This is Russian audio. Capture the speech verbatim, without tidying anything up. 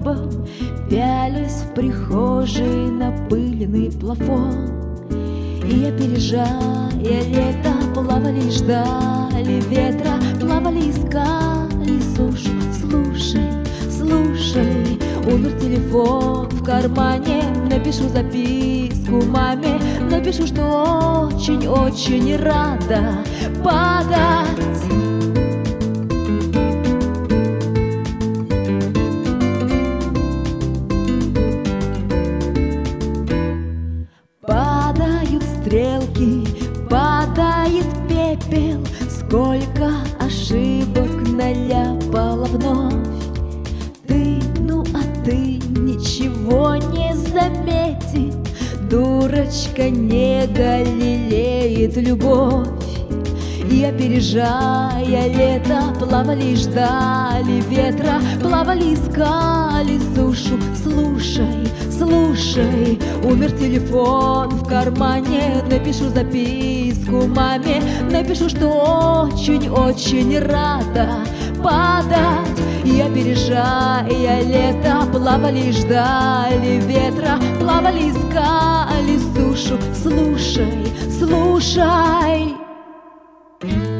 небом, пялюсь в прихожей на пыльный плафон. И опережая лето, плавали и ждали ветра, плавали, искали сушу. Слушай, слушай, умер телефон в кармане. Напишу записку маме, напишу, что очень-очень рада падать. Падают стрелки, падает пепел, сколько ошибок наляпала вновь. Ты, ну а ты ничего не заметит, дурочка не галилеет любовь. И опережая лето, плавали и ждали ветра, плавали, искали сушу. Слушай, слушай, умер телефон в кармане. Напишу записку маме, напишу, что очень-очень рада падать. И опережая лето, плавали и ждали ветра, плавали, искали сушу. Слушай, слушай.